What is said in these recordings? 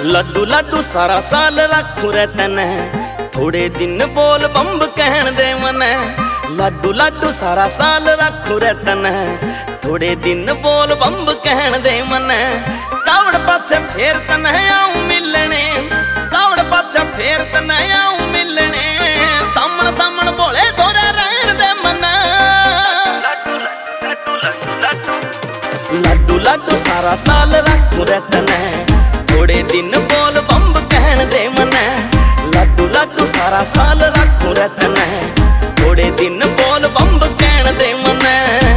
लड्डू लड्डू सारा साल रखू रे तने, थोड़े दिन बोल बम्ब कहन दे मने। लड्डू लड्डू सारा साल रखू रे तने, थोड़े दिन बोल बम्ब कहन दे मने। कावड़ पाछे फेर तने आऊं मिलने, कावड़ पाछे फेर तने आऊं मिलने। सामन सामन बोले थोड़े रहन दे मने। लड्डू लड्डू सारा साल रखू रे तने, थोड़े दिन बोल बम्ब कहन दे मने। लड्डू लड्डू सारा साल रखू रे तने, थोड़े दिन बोल बम्ब कहन दे मने।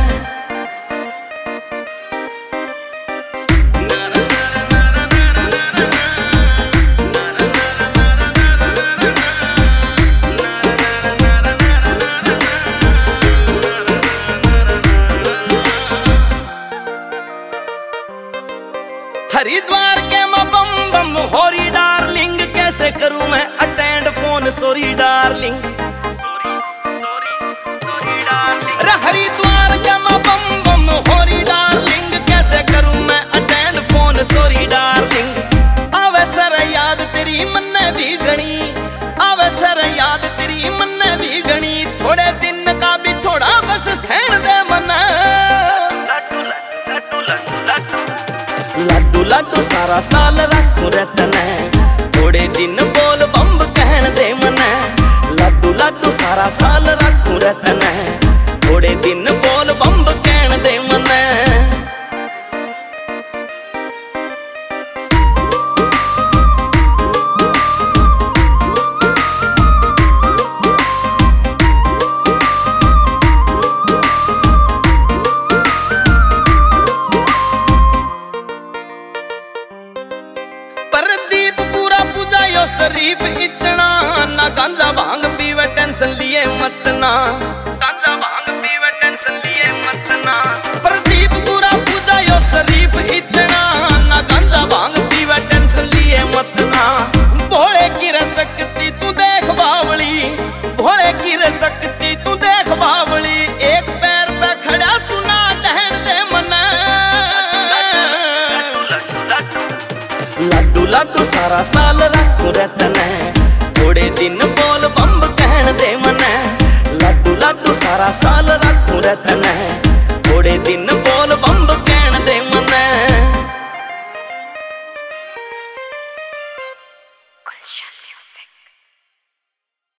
हरिद्वार के मैं बम बम होरी डार्लिंग, कैसे करूं मैं attend phone sorry darling, sorry sorry sorry darling. रे हरिद्वार के मैं बम बम होरी डार्लिंग, कैसे करूं मैं अटेंड फोन सॉरी डार्लिंग। आवे सर याद तेरी मन्ने भी घनी, आवे सर याद तेरी मन्ने भी घनी। थोड़े दिन का भी छोड़ा बस सहन दे मना। लड्डू लड्डू सारा साल रखू रे तने, थोड़े दिन बोल बम्ब कहन दे मने। लड्डू लड्डू सारा साल रखू रे तने, थोड़े दिन बोल बम्ब कहन दे मने। शरीफ इतना ना गांजा भांग पीवे टेंशन लिए मत ना, गांजा भांग पीवे टेंशन लिए मत ना। प्रदीप पूरा पूजा यो शरीफ इतना ना गांजा भांग पीवे टेंशन लिए मत ना। भोले की रे शक्ति तू देख बावली, भोले की रे शक्ति तू देख बावली। एक पैर पे खड़ा सुना डहन दे मना। लड्डू लड्डू सारा साल रखू रे तने, थोड़े दिन बोल बम्ब कहन दे मने। लड्डू लड्डू सारा साल रखू रे तने, थोड़े दिन